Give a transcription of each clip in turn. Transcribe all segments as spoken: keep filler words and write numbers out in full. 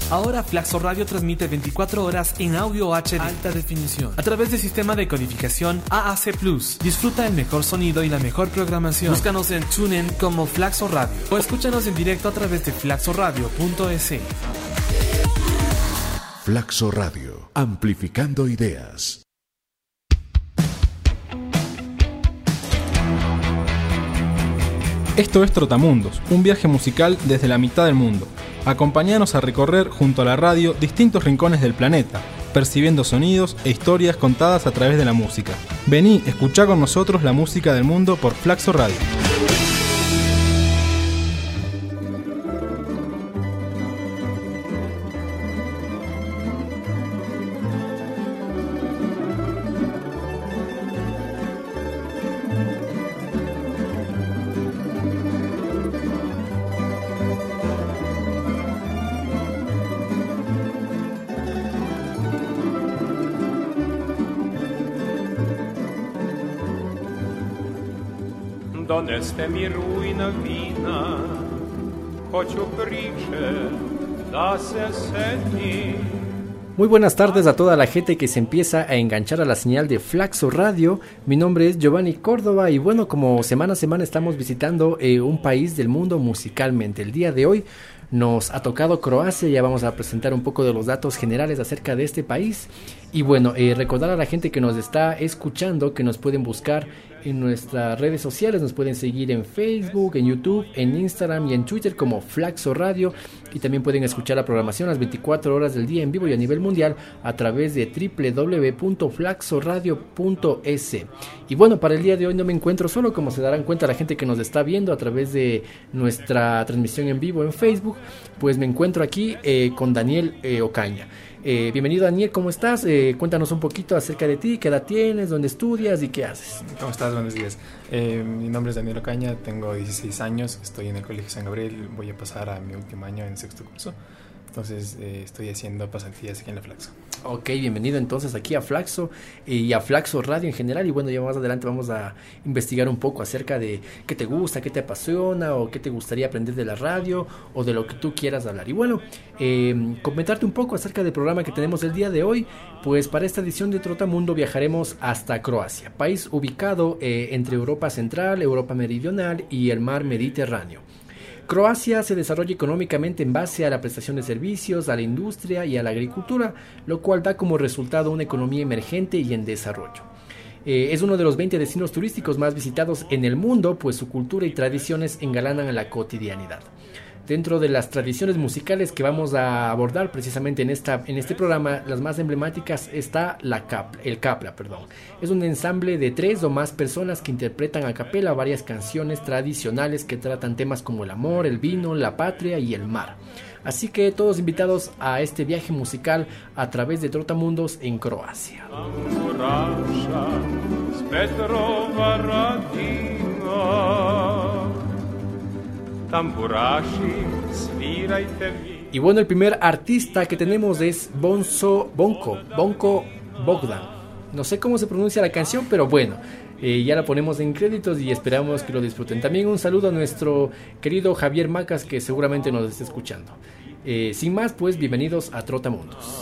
Ahora Flaxo Radio transmite veinticuatro horas en audio H D alta definición a través del sistema de codificación A A C plus. Disfruta el mejor sonido y la mejor programación. Búscanos en TuneIn como Flaxo Radio o escúchanos en directo a través de flaxo radio punto es. Flaxo Radio, amplificando ideas. Esto es Trotamundos, un viaje musical desde la mitad del mundo. Acompáñanos a recorrer junto a la radio distintos rincones del planeta, percibiendo sonidos e historias contadas a través de la música. Vení, escuchá con nosotros la música del mundo por Flaxo Radio. Донесте ми руїна віна, хочу priče da se seti. Muy buenas tardes a toda la gente que se empieza a enganchar a la señal de Flaxo Radio. Mi nombre es Giovanni Córdoba y bueno, como semana a semana estamos visitando eh, un país del mundo musicalmente. El día de hoy nos ha tocado Croacia, ya vamos a presentar un poco de los datos generales acerca de este país. Y bueno, eh, recordar a la gente que nos está escuchando que nos pueden buscar en nuestras redes sociales, nos pueden seguir en Facebook, en YouTube, en Instagram y en Twitter como Flaxo Radio, y también pueden escuchar la programación las veinticuatro horas del día en vivo y a nivel mundial a través de doble u doble u doble u punto flaxo radio punto es. Y bueno, para el día de hoy no me encuentro solo, como se darán cuenta la gente que nos está viendo a través de nuestra transmisión en vivo en Facebook, pues me encuentro aquí eh, con Daniel eh, Ocaña. Eh, bienvenido Daniel, ¿cómo estás? Eh, cuéntanos un poquito acerca de ti, qué edad tienes, dónde estudias y qué haces. ¿Cómo estás? Buenos días. Eh, mi nombre es Daniel Ocaña, tengo dieciséis años, estoy en el Colegio San Gabriel, voy a pasar a mi último año en sexto curso. Entonces eh, estoy haciendo pasantías aquí en la Flaxo. Ok, bienvenido entonces aquí a Flaxo y a Flaxo Radio en general. Y bueno, ya más adelante vamos a investigar un poco acerca de qué te gusta, qué te apasiona o qué te gustaría aprender de la radio o de lo que tú quieras hablar. Y bueno, eh, comentarte un poco acerca del programa que tenemos el día de hoy. Pues para esta edición de Trotamundo viajaremos hasta Croacia, país ubicado eh, entre Europa Central, Europa Meridional y el mar Mediterráneo. Croacia se desarrolla económicamente en base a la prestación de servicios, a la industria y a la agricultura, lo cual da como resultado una economía emergente y en desarrollo. Eh, es uno de los veinte destinos turísticos más visitados en el mundo, pues su cultura y tradiciones engalanan la cotidianidad. Dentro de las tradiciones musicales que vamos a abordar precisamente en, esta, en este programa, las más emblemáticas está la capla, el capla. Perdón. Es un ensamble de tres o más personas que interpretan a capela varias canciones tradicionales que tratan temas como el amor, el vino, la patria y el mar. Así que todos invitados a este viaje musical a través de Trotamundos en Croacia. Y bueno, el primer artista que tenemos es Bonzo Bonko, Bonko Bogdan. No sé cómo se pronuncia la canción, pero bueno, eh, ya la ponemos en créditos y esperamos que lo disfruten. También un saludo a nuestro querido Javier Macas, que seguramente nos está escuchando. Eh, sin más, pues, bienvenidos a Trotamundos.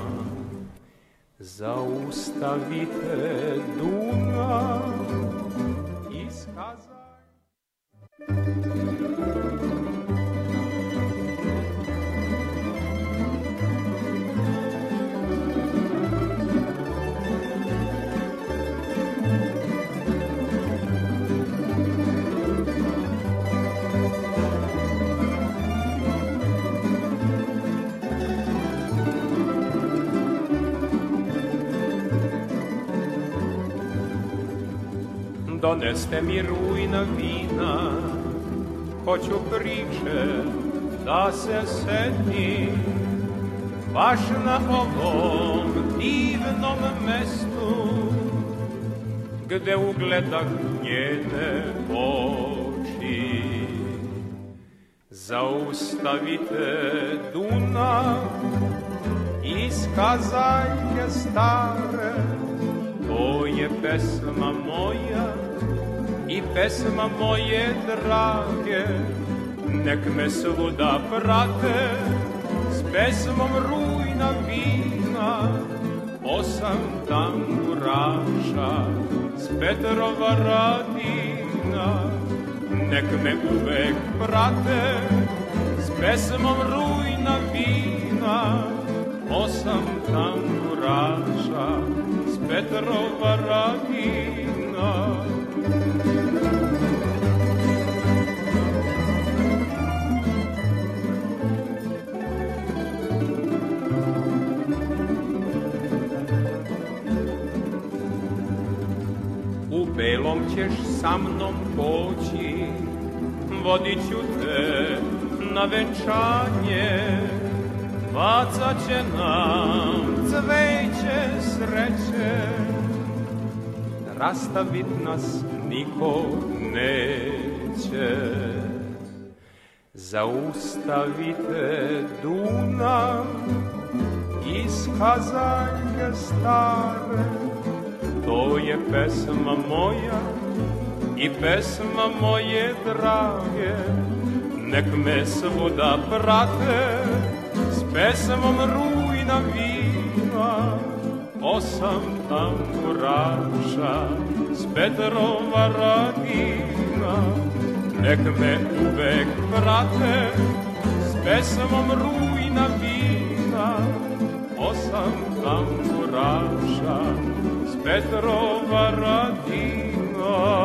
Zaustavite Duna iz Kazan. Doneste mi rujna vina, hoću priče da se setim, baš na ovom divnom mestu, gde ugledah njene oči. Zaustavite Dunav iz Kazanke stare, to je pesma moja i pesma moje drage, nek me svuda prate pesmom rujna vina, osam tamburaša, s Petrova Radina, nek me uvek prate, s pesmom rujna vina, osam tamburaša, s Petrova Radina. U belom ćeš sa mnom poći, vodit ću te na venčanje, bacat će nam cveće sreće, rastavit nas niko neće. Zaustavite Dunav iz kazaljke stare, to je pesma moja i pesma moje drage, nek me svuda prate, s pesmom rujna vina, osam tamburaša, s Petrova Radina, nek me uvek prate, s pesmom rujna vina, osam tamburaša, s Petrova Radina.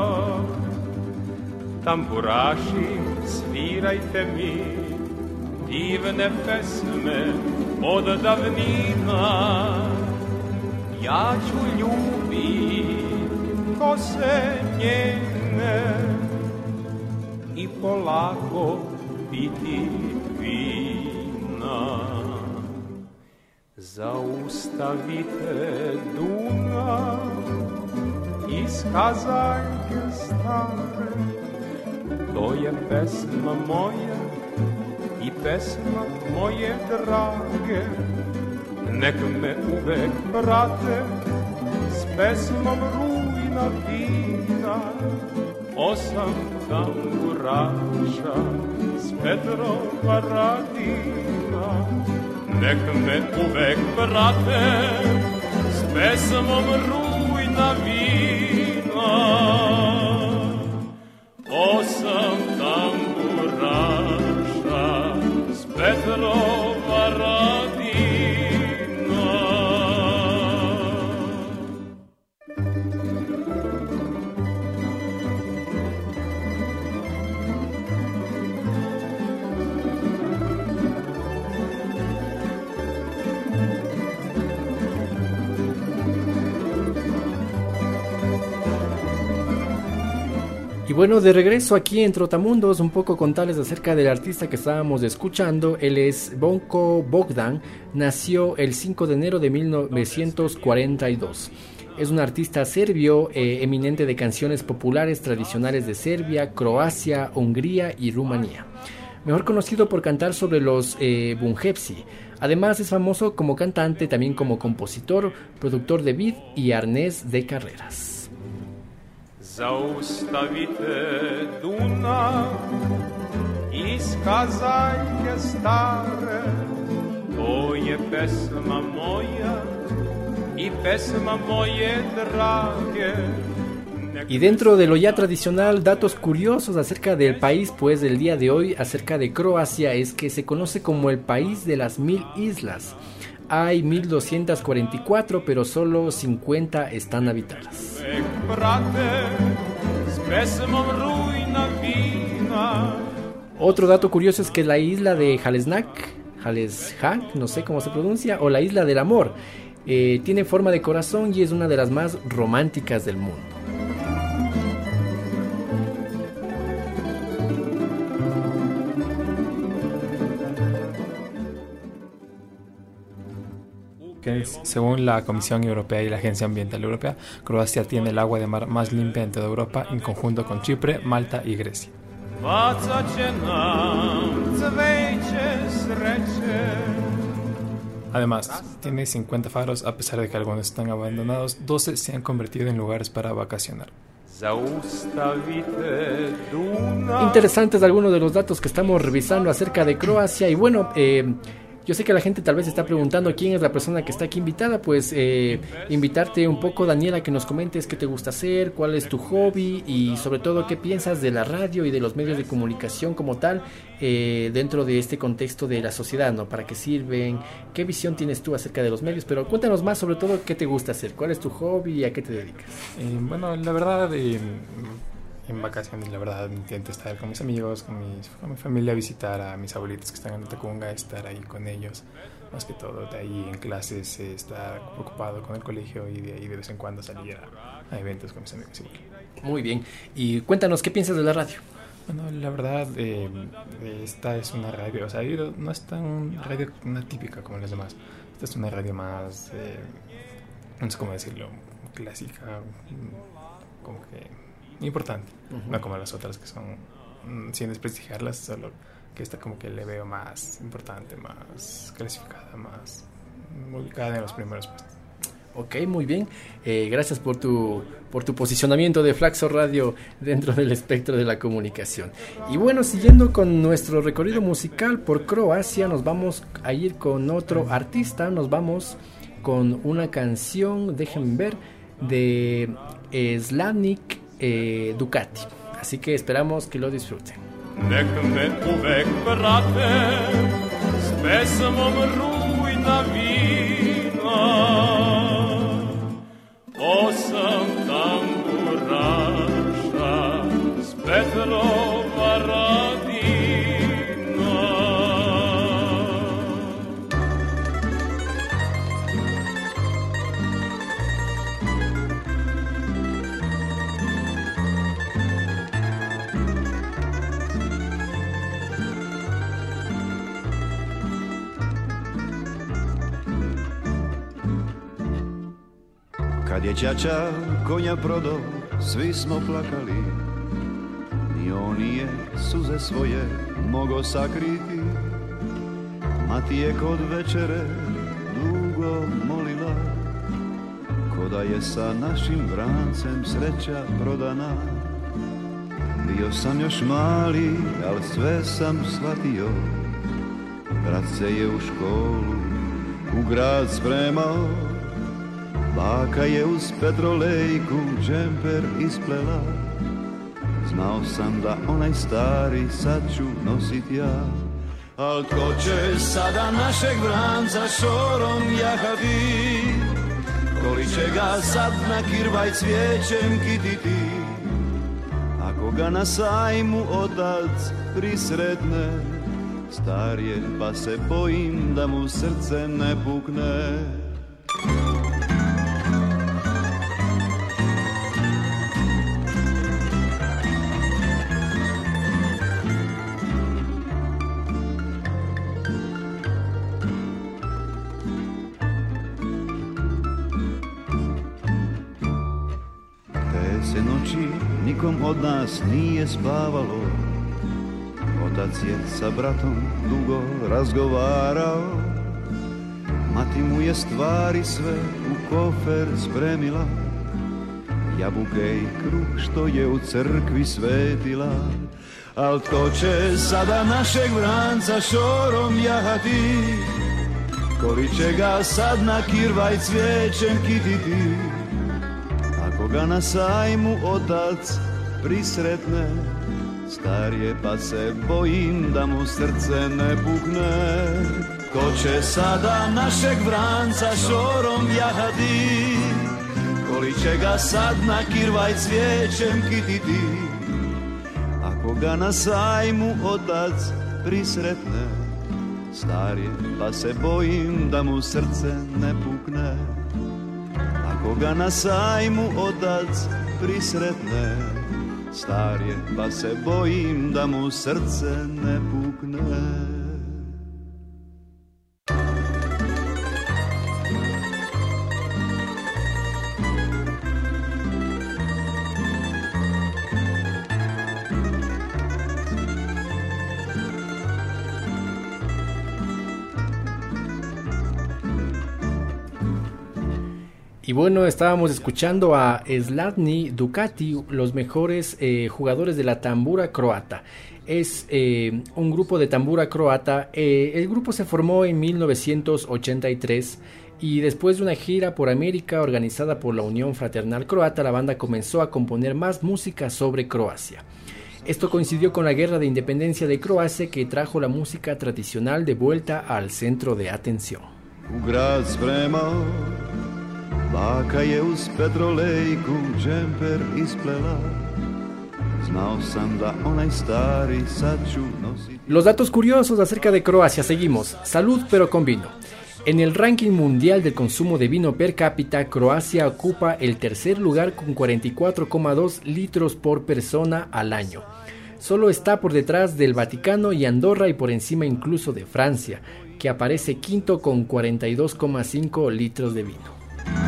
Tamburaši, svirajte mi divne pesme od davnina, ja ću ljubit kose njene i polako piti vina. Zaustavite Dunav iz kazaljke stare, to je pesma moja i pesma moje drage, nek me uvek prate, s pesmom rujna vina, osam tamburaša, s Petrova Radina, nek me uvek prate, s pesmom rujna vina, osam tamburaša, s Petrova Radina. Y bueno, de regreso aquí en Trotamundos, un poco contarles acerca del artista que estábamos escuchando. Él es Bonko Bogdan, nació el cinco de enero de mil novecientos cuarenta y dos. Es un artista serbio eh, eminente de canciones populares tradicionales de Serbia, Croacia, Hungría y Rumanía. Mejor conocido por cantar sobre los eh, Bunjevci. Además es famoso como cantante, también como compositor, productor de beat y arnés de carreras. Zaustavite Dunav iz kazaljke stare, to je pesma moja i pesma moje drage. Y dentro de lo ya tradicional, datos curiosos acerca del país, pues el día de hoy acerca de Croacia es que se conoce como el país de las mil islas. Hay mil doscientas cuarenta y cuatro, pero solo cincuenta están habitadas. Otro dato curioso es que la isla de Jalesnak, Jalesnak, no sé cómo se pronuncia, o la isla del amor, eh, tiene forma de corazón y es una de las más románticas del mundo. Que según la Comisión Europea y la Agencia Ambiental Europea, Croacia tiene el agua de mar más limpia en toda Europa, en conjunto con Chipre, Malta y Grecia. Además, tiene cincuenta faros, a pesar de que algunos están abandonados, doce se han convertido en lugares para vacacionar. Interesantes algunos de los datos que estamos revisando acerca de Croacia. Y bueno, eh, Yo sé que la gente tal vez está preguntando quién es la persona que está aquí invitada, pues eh, invitarte un poco, Daniela, que nos comentes qué te gusta hacer, cuál es tu hobby y sobre todo qué piensas de la radio y de los medios de comunicación como tal eh, dentro de este contexto de la sociedad, ¿no? ¿Para qué sirven? ¿Qué visión tienes tú acerca de los medios? Pero cuéntanos más sobre todo qué te gusta hacer, cuál es tu hobby y a qué te dedicas. Eh, bueno, la verdad, eh, en vacaciones, la verdad, intento estar con mis amigos, con, mis, con mi familia, visitar a mis abuelitos que están en Tacunga, estar ahí con ellos, más que todo. De ahí en clases, eh, estar ocupado con el colegio y de ahí de vez en cuando salir a, a eventos con mis amigos igual. Muy bien. Y cuéntanos, ¿qué piensas de la radio? Bueno, la verdad, eh, esta es una radio, o sea, no es tan radio una típica como las demás. Esta es una radio más, eh, no sé cómo decirlo, clásica, como que importante, uh-huh. No como las otras que son, sin desprestigiarlas, solo que esta como que le veo más importante, más clasificada, más ubicada en los primeros puestos. Ok, muy bien. Eh, gracias por tu por tu posicionamiento de Flaxo Radio dentro del espectro de la comunicación. Y bueno, siguiendo con nuestro recorrido musical por Croacia, nos vamos a ir con otro artista, nos vamos con una canción, déjenme ver, de eh, Slavnik eh, Ducati. Así que esperamos que lo disfruten. Nek me uvek prate s pesmom rujna vina, osam tamburaša s Petrova radina. Kad je ćaća konja prodao, svi smo plakali. Ni on nije suze svoje mogo sakriti. Mati je kod večere dugo molila, ko da je sa našim vrancem sreća prodana. Bio sam još mali, al sve sam shvatio. Brat se je u školu, u grad spremao. Baka je uz petrolejku džemper isplela. Znao sam da onaj stari sad ću nosit ja. Al ko će sada našeg vranca šorom jahati? Koli će ga sad na kirvaj cvijećem kititi? Ako ga na sajmu otac prisretne, star je pa se bojim da mu srce ne pukne. Nikom od nas nije spavalo. Otac je sa bratom dugo razgovarao. Mati mu je stvari sve u kofer spremila. Jabuke i kruh što je u crkvi svetila. Al tko će sada našeg vranca šorom jahati? Koli će ga sad na kirvaj cvijećem kititi? Ako ga na sajmu otac prisretne, star je pa se bojim da mu srce ne pukne. Ko će sada našeg vranca šorom jahati? Koli će ga sad na kirvaj cvijećem kititi? Ako ga na sajmu otac prisretne, star je pa se bojim da mu srce ne pukne. Ako ga na sajmu otac prisretne, star je pa se bojim da mu srce ne pukne. Y bueno, estábamos escuchando a Slavnik Ducati, los mejores eh, jugadores de la tambura croata. es eh, un grupo de tambura croata. Eh, el grupo se formó en mil novecientos ochenta y tres y después de una gira por América organizada por la Unión Fraternal Croata, la banda comenzó a componer más música sobre Croacia. Esto coincidió con la guerra de independencia de Croacia, que trajo la música tradicional de vuelta al centro de atención. U grad spremao, baka je uz petrolejku džemper isplela. Znao sam da onaj stari sad ću nositi. Los datos curiosos acerca de Croacia, seguimos. Salud pero con vino. En el ranking mundial del consumo de vino per cápita, Croacia ocupa el tercer lugar con cuarenta y cuatro coma dos litros por persona al año. Solo está por detrás del Vaticano y Andorra y por encima incluso de Francia, que aparece quinto con cuarenta y dos coma cinco litros de vino.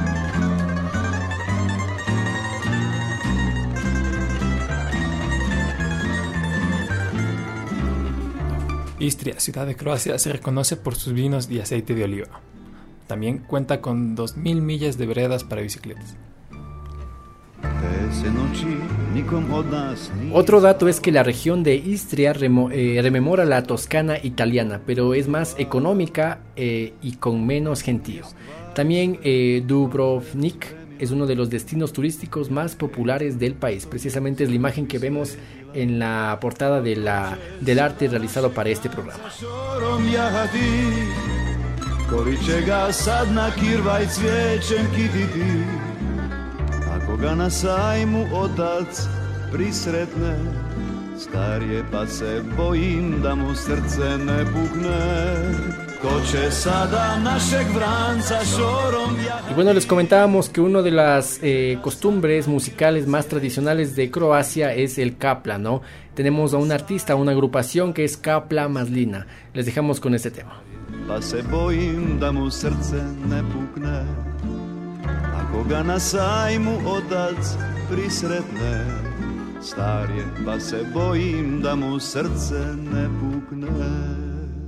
Istria, ciudad de Croacia, se reconoce por sus vinos y aceite de oliva. También cuenta con dos mil millas de veredas para bicicletas. Otro dato es que la región de Istria remo, eh, rememora la Toscana italiana, pero es más económica eh, y con menos gentío. También eh, Dubrovnik es uno de los destinos turísticos más populares del país. Precisamente es la imagen que vemos en la portada de la, del arte realizado para este programa. Y bueno, les comentábamos que una de las eh, costumbres musicales más tradicionales de Croacia es el kapla, ¿no? Tenemos a un artista, a una agrupación que es Kapla Mazlina. Les dejamos con este tema. Pa se bojim da mu srce ne pukne, ako ga na sajmu otac prisretne. Star je, pa se bojim da mu srce ne pukne.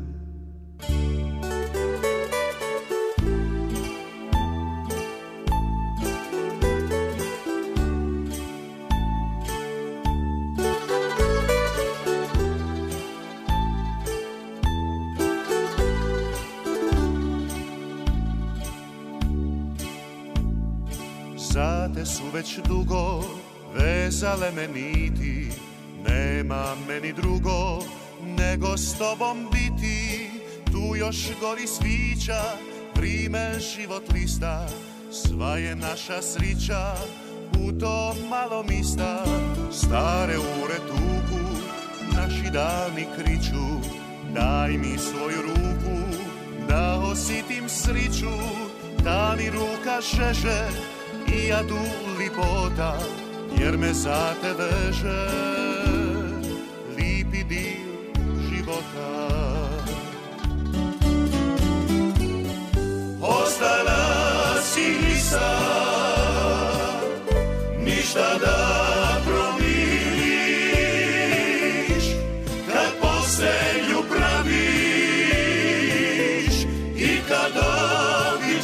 Sate su već dugo vezale me niti, nema meni drugo nego s tobom biti. Tu još gori svića, vrime život lista, sva je naša srića u tom malom mista. Stare ure tuku, naši dani kriču, daj mi svoju ruku da osjetim sriću. Ta mi ruka šeše i ja tu lipota, jer me za te veže lipi dio života. Ostala si ista, ništa da promiliš, kad postelju praviš i kad ovi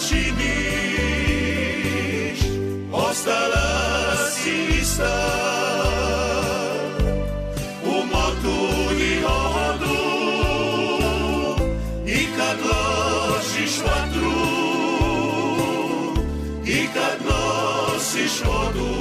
činiš. Ostala si ista, u motu i odu, i kad ložiš vatru, i kad nosiš vodu.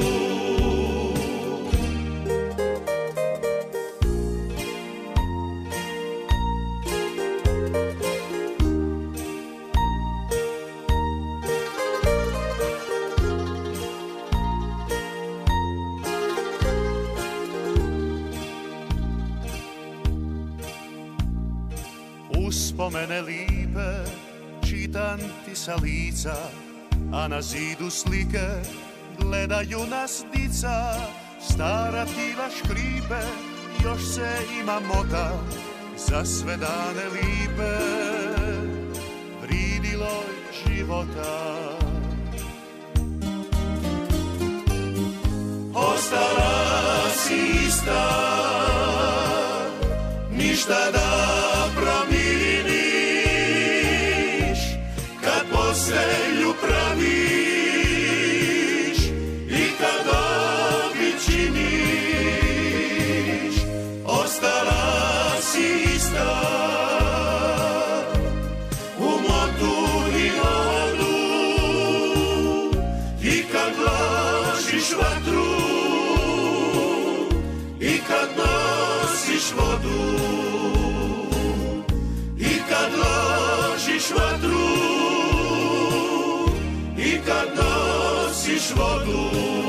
Uspomene lipe čitam ti sa lica, a na zidu slike gledaju nas dica. Stara piva škripe, još se ima mota, za sve dane lipe vridilo života. Ostala si ista, ništa da promijeniš, kad postelju praviš i kad obi činiš. Ostala nosiš vodu.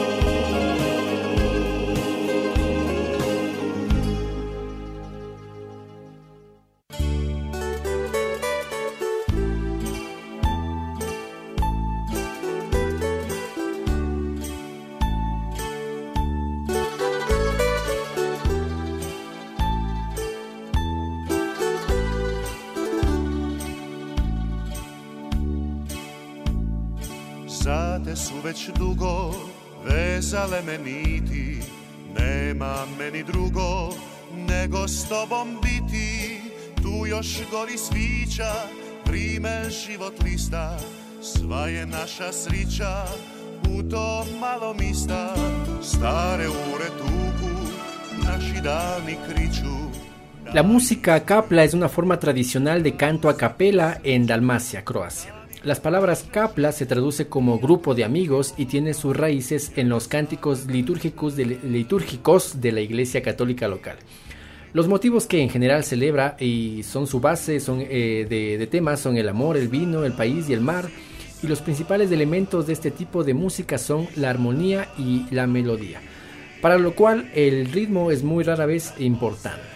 Zate su već dugo vezale me niti, nema meni drugo nego s tobom biti. Tu još gori svića, vrime život lista, sva je naša srića u tom malom mista. Stare ure tuku, naši davni kriču. La música a capla es una forma tradicional de canto a capela en Dalmacia, Croacia. Las palabras capla se traduce como grupo de amigos y tiene sus raíces en los cánticos litúrgicos de, litúrgicos de la Iglesia Católica local. Los motivos que en general celebra y son su base son, eh, de, de temas son el amor, el vino, el país y el mar, y los principales elementos de este tipo de música son la armonía y la melodía, para lo cual el ritmo es muy rara vez importante.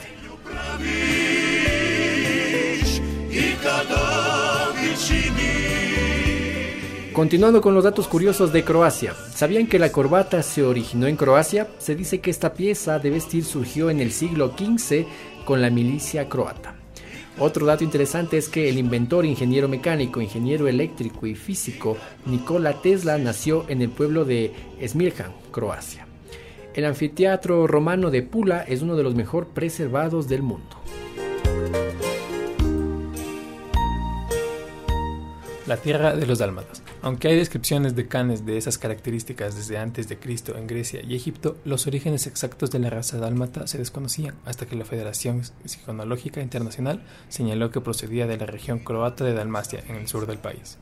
Continuando con los datos curiosos de Croacia, ¿sabían que la corbata se originó en Croacia? Se dice que esta pieza de vestir surgió en el siglo quince con la milicia croata. Otro dato interesante es que el inventor, ingeniero mecánico, ingeniero eléctrico y físico Nikola Tesla nació en el pueblo de Smiljan, Croacia. El anfiteatro romano de Pula es uno de los mejor preservados del mundo. La tierra de los dálmatas. Aunque hay descripciones de canes de esas características desde antes de Cristo en Grecia y Egipto, los orígenes exactos de la raza dálmata se desconocían hasta que la Federación Siconológica Internacional señaló que procedía de la región croata de Dalmacia, en el sur del país.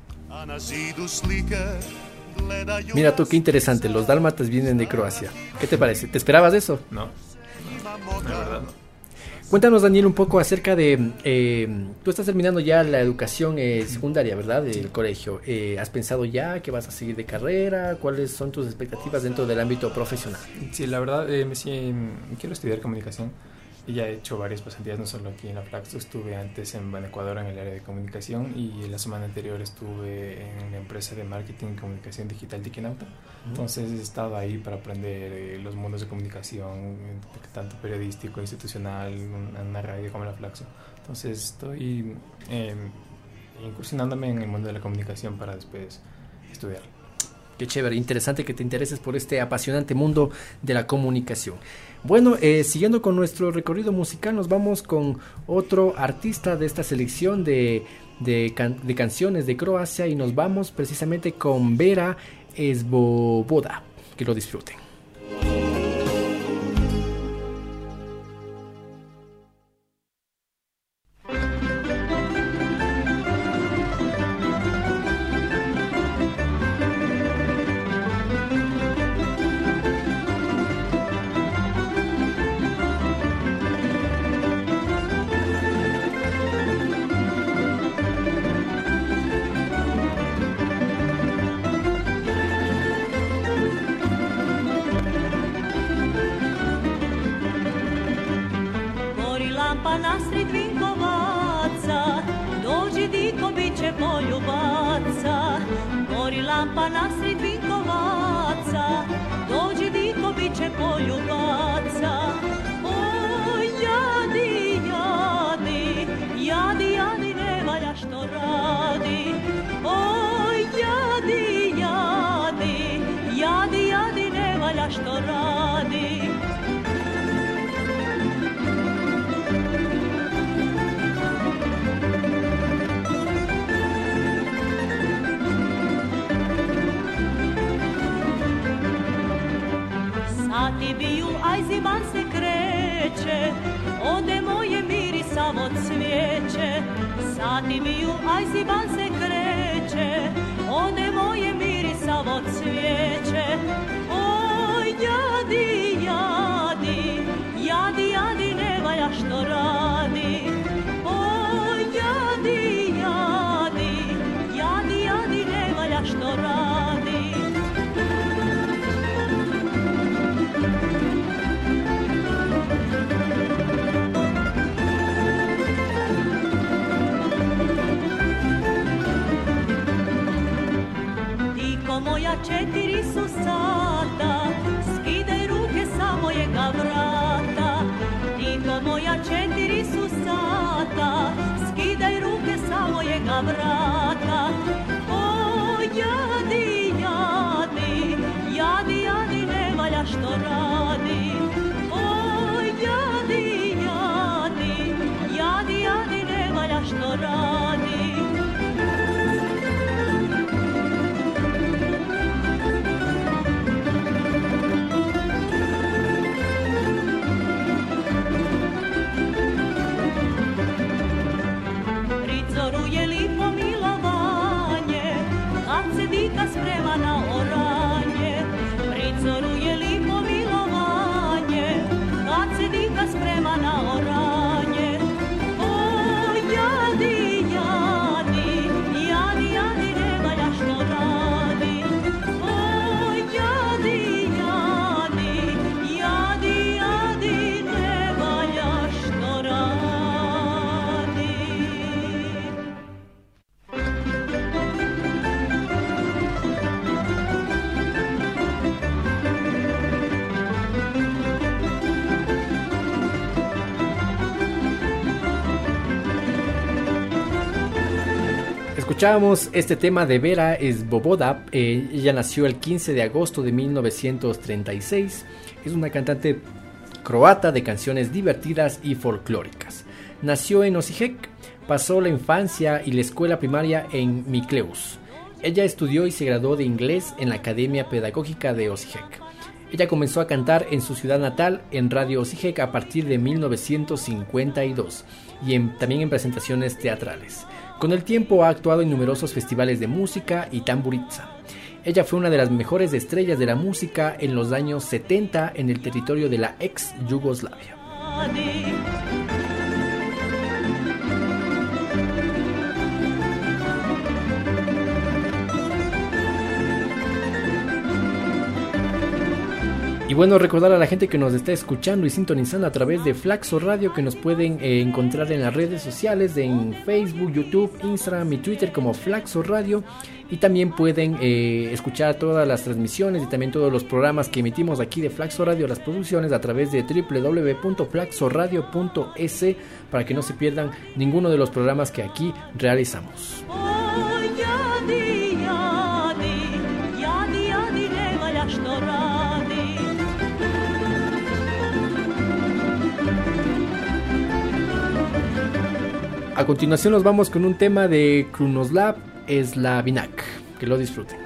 Mira tú, qué interesante, los dálmatas vienen de Croacia. ¿Qué te parece? ¿Te esperabas eso? No, la verdad no. Cuéntanos, Daniel, un poco acerca de... Eh, tú estás terminando ya la educación eh, secundaria, ¿verdad? Del colegio. Eh, ¿Has pensado ya que vas a seguir de carrera? ¿Cuáles son tus expectativas dentro del ámbito profesional? Sí, la verdad, eh, me, sí, quiero estudiar comunicación. Y ya he hecho varias pasantías, no solo aquí en la Flaxo. Estuve antes en Ecuador en el área de comunicación y la semana anterior estuve en la empresa de marketing y comunicación digital Tiquinauta. Uh-huh. Entonces he estado ahí para aprender eh, los mundos de comunicación, tanto periodístico, institucional, una, una radio como la Flaxo. Entonces estoy eh, incursionándome en el mundo de la comunicación para después estudiar. Qué chévere, interesante que te intereses por este apasionante mundo de la comunicación. Bueno, eh, siguiendo con nuestro recorrido musical, nos vamos con otro artista de esta selección de, de, can, de canciones de Croacia y nos vamos precisamente con Vera Svoboda. Que lo disfruten. Sati biju, aj ziman se kreće, ode moje mirisavo cvijeće. Sati biju, aj ziman se kreće, ode moje mirisavo cvijeće. Oj, jadi, jadi, jadi, jadi, ne valja što radi. Oj, jadi, jadi, jadi, jadi, ne valja što radi. što radi. Prizoruje li pomilovanje, kad se dika sprema na oranje. Prizoruje li pomilovanje, kad se dika sprema na oranje. O, jadi, jadi, jadi, jadi, ne valja što radi. O, jadi, jadi, jadi, jadi, ne valja što radi. Escuchábamos este tema de Vera Svoboda. Eh, ella nació el quince de agosto de mil novecientos treinta y seis. Es una cantante croata de canciones divertidas y folclóricas. Nació en Osijek, pasó la infancia y la escuela primaria en Mikleus. Ella estudió y se graduó de inglés en la Academia Pedagógica de Osijek. Ella comenzó a cantar en su ciudad natal en Radio Osijek a partir de mil novecientos cincuenta y dos y en, también en presentaciones teatrales. Con el tiempo ha actuado en numerosos festivales de música y tamburiza. Ella fue una de las mejores estrellas de la música en los años setenta en el territorio de la ex Yugoslavia. Y bueno, recordar a la gente que nos está escuchando y sintonizando a través de Flaxo Radio, que nos pueden eh, encontrar en las redes sociales, en Facebook, YouTube, Instagram y Twitter como Flaxo Radio. Y también pueden eh, escuchar todas las transmisiones y también todos los programas que emitimos aquí de Flaxo Radio, las producciones, a través de doble u doble u doble u punto flaxo radio punto es, para que no se pierdan ninguno de los programas que aquí realizamos. O, jadi, jadi, jadi, jadi, ne valja što radi. A continuación nos vamos con un tema de Krunoslav Slavinak. Que lo disfruten.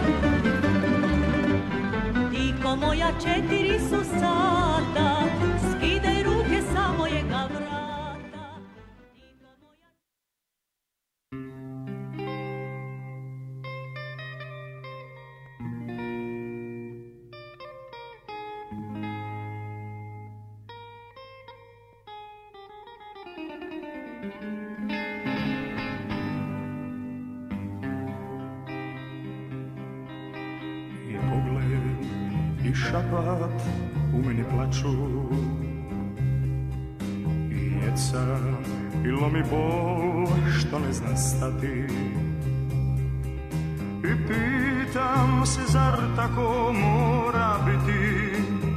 Tiko moja četiri su sata, skidaj ruke sa mojega vrata. Tiko moja... I šapat u meni plaču, i jeca i lomi bol što ne zna stati. I pitam se, zar tako mora biti?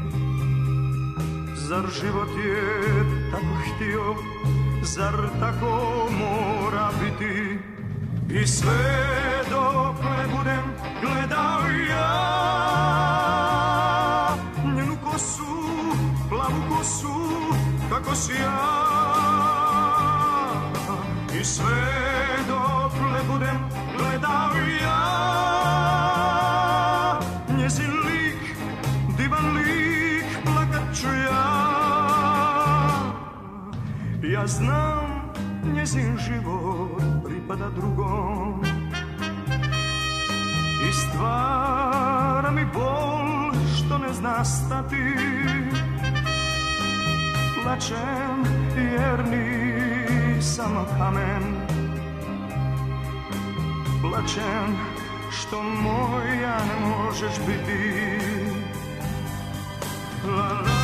Zar život je tako htio? Zar tako mora biti? I sve dok ne budem gledao ja njenu kosu, plavu kosu, kako si ja. I sve dok ne budem gledao ja njezin lik, divan lik, plakat ću ja. Ja znam, njezin život pripada drugom i stvara mi bol što ne zna stati. Plačem jer nisam kamen, plačem što moja ne možeš biti. La, la.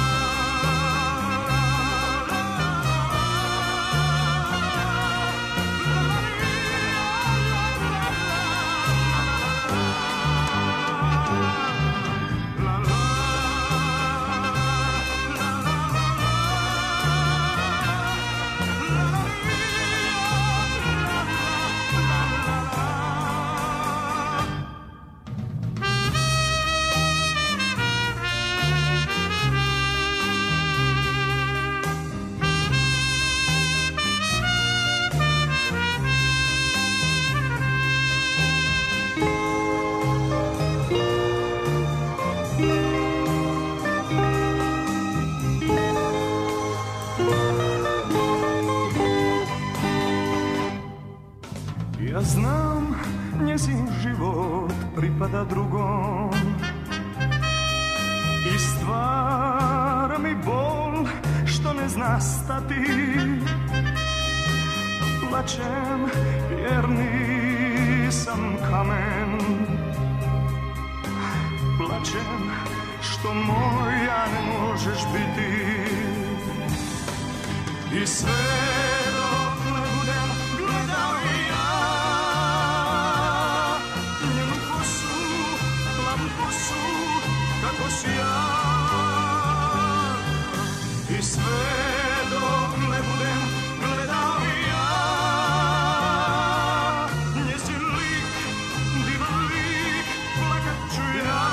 Ja znam, njezin život pripada drugom i stvara mi bol što ne zna stati. Plačem jer nisam kamen, plačem što moja ne možeš biti. I sve dok ne budem gledao ja njenu kosu, plavu kosu, kako si ja. I sve dok ne budem gledao ja njezin lik, divan lik, plakat ću ja.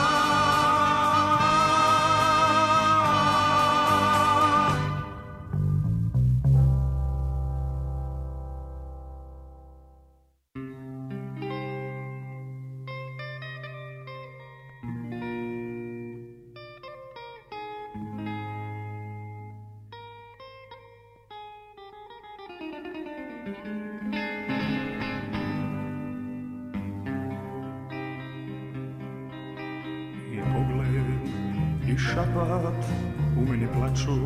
I pogled i šapat u meni plaču.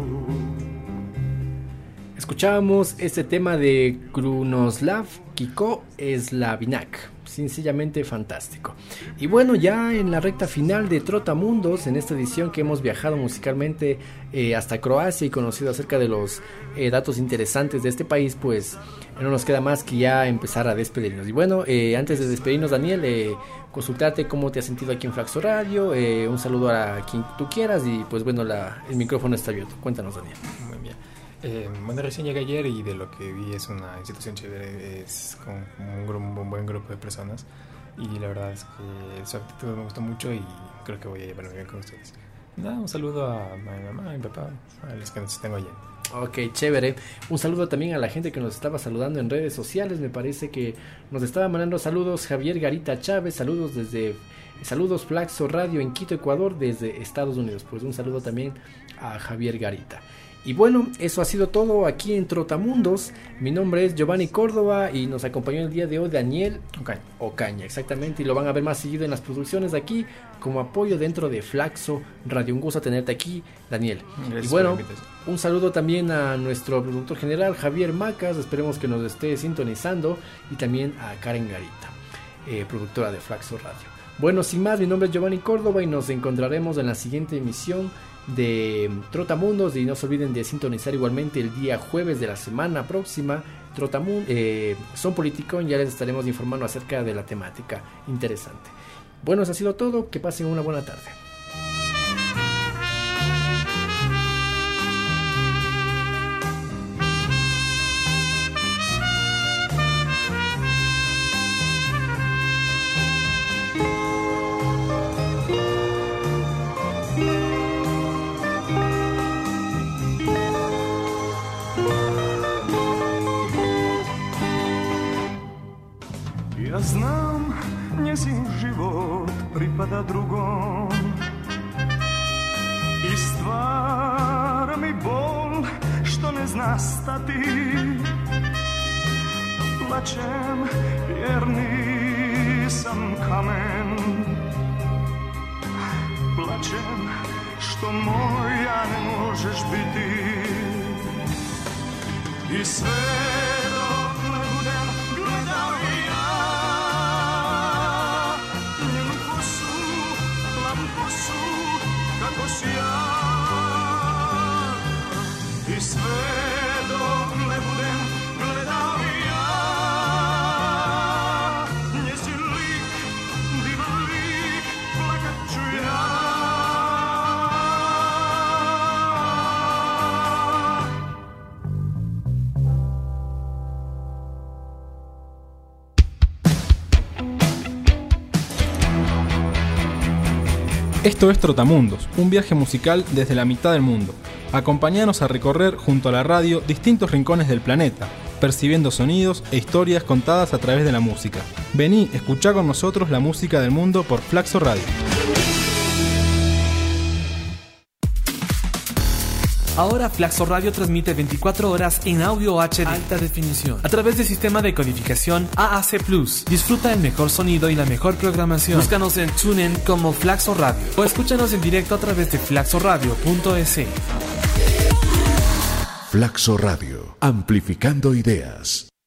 Escuchábamos este tema de Krunoslav Kiko Slavinak, sencillamente fantástico. Y bueno, ya en la recta final de Trotamundos, en esta edición que hemos viajado musicalmente eh, hasta Croacia y conocido acerca de los eh, datos interesantes de este país, pues no nos queda más que ya empezar a despedirnos. Y bueno, eh, antes de despedirnos, Daniel, eh, consultarte cómo te has sentido aquí en Flaxo Radio, eh, un saludo a quien tú quieras y pues bueno, la, el micrófono está abierto. Cuéntanos, Daniel. Muy bien. Eh, bueno, recién llegué ayer y de lo que vi es una institución chévere, es con un, grupo, un buen grupo de personas y la verdad es que su actitud me gustó mucho y creo que voy a llevarme bien con ustedes. Nada, un saludo a mi mamá, a mi papá, a los que nos tengo allá. Ok, chévere. Un saludo también a la gente que nos estaba saludando en redes sociales. Me parece que nos estaba mandando saludos Javier Garita Chávez, saludos desde saludos Flaxo Radio en Quito, Ecuador, desde Estados Unidos. Pues un saludo también a Javier Garita. Y bueno, eso ha sido todo aquí en Trotamundos. Mi nombre es Giovanni Córdoba y nos acompañó el día de hoy Daniel Ocaña. Ocaña, exactamente. Y lo van a ver más seguido en las producciones de aquí como apoyo dentro de Flaxo Radio. Un gusto tenerte aquí, Daniel. Gracias. Y bueno, un saludo también a nuestro productor general Javier Macas. Esperemos que nos esté sintonizando. Y también a Karen Garita, eh, productora de Flaxo Radio. Bueno, sin más, mi nombre es Giovanni Córdoba y nos encontraremos en la siguiente emisión de Trotamundos. Y no se olviden de sintonizar igualmente el día jueves de la semana próxima Trotamundos, eh, Son Politicón. Ya les estaremos informando acerca de la temática interesante. Bueno, eso ha sido todo, que pasen una buena tarde. Ja znam, njezin život pripada drugom i stvara mi bol što ne zna stati. Plačem jer nisam kamen, plačem što moja ne možeš biti. I sve dok ne budem gledao ja njenu kosu, plavu kosu, kako si ja. I sve dok ne budem gledao ja njezin lik, divan lik, plakat ću ja. Esto es Trotamundos, un viaje musical desde la mitad del mundo. Acompáñanos a recorrer junto a la radio distintos rincones del planeta, percibiendo sonidos e historias contadas a través de la música. Vení, escuchá con nosotros la música del mundo por Flaxo Radio. Ahora Flaxo Radio transmite veinticuatro horas en audio H D alta definición a través del sistema de codificación A A C plus. Disfruta el mejor sonido y la mejor programación. Búscanos en TuneIn como Flaxo Radio o escúchanos en directo a través de flaxo radio punto es. Flaxo Radio, amplificando ideas.